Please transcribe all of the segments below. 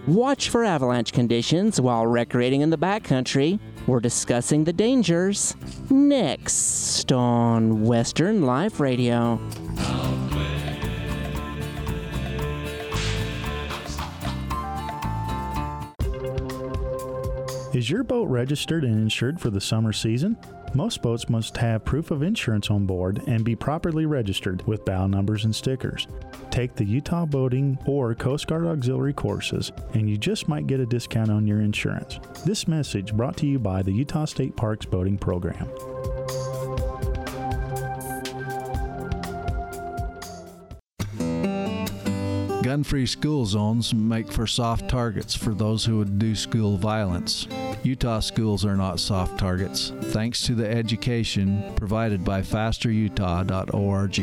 Watch for avalanche conditions while recreating in the backcountry. We're discussing the dangers next on Western Life Radio. Is your boat registered and insured for the summer season? Most boats must have proof of insurance on board and be properly registered with bow numbers and stickers. Take the Utah Boating or Coast Guard Auxiliary courses, and you just might get a discount on your insurance. This message brought to you by the Utah State Parks Boating Program. Gun-free school zones make for soft targets for those who would do school violence. Utah schools are not soft targets, thanks to the education provided by fasterutah.org.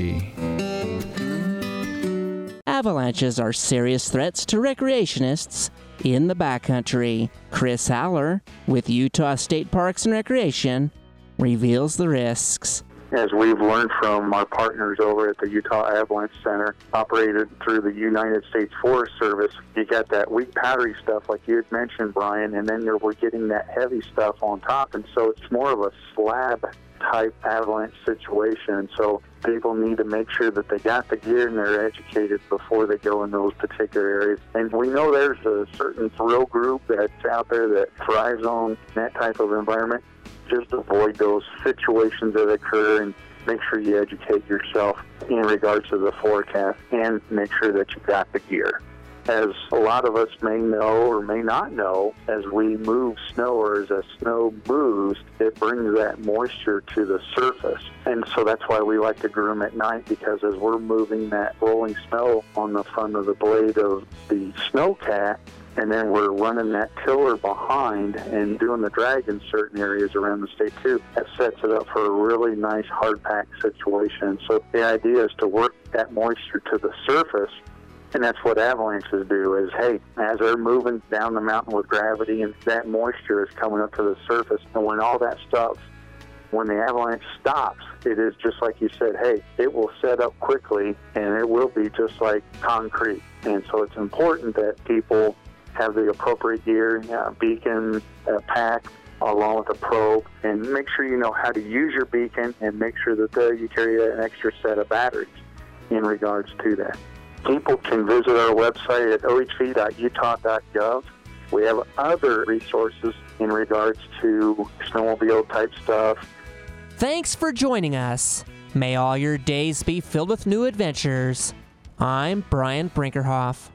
Avalanches are serious threats to recreationists in the backcountry. Chris Haller with Utah State Parks and Recreation reveals the risks. As we've learned from our partners over at the Utah Avalanche Center, operated through the United States Forest Service, you got that weak powdery stuff like you had mentioned, Brian, and then we're getting that heavy stuff on top, and so it's more of a slab-type avalanche situation. So people need to make sure that they got the gear and they're educated before they go in those particular areas. And we know there's a certain thrill group that's out there that thrives on that type of environment. Just avoid those situations that occur and make sure you educate yourself in regards to the forecast and make sure that you got the gear. As a lot of us may know or may not know, as we move snow or as the snow moves, it brings that moisture to the surface. And so that's why we like to groom at night, because as we're moving that rolling snow on the front of the blade of the snowcat, and then we're running that tiller behind and doing the drag in certain areas around the state too. That sets it up for a really nice hard pack situation. So the idea is to work that moisture to the surface, and that's what avalanches do is, hey, as they're moving down the mountain with gravity and that moisture is coming up to the surface, and when all that stuff, when the avalanche stops, it is just like you said, hey, it will set up quickly and it will be just like concrete. And so it's important that people have the appropriate gear, beacon, pack, along with a probe, and make sure you know how to use your beacon and make sure that you carry an extra set of batteries in regards to that. People can visit our website at ohv.utah.gov. We have other resources in regards to snowmobile type stuff. Thanks for joining us. May all your days be filled with new adventures. I'm Brian Brinkerhoff.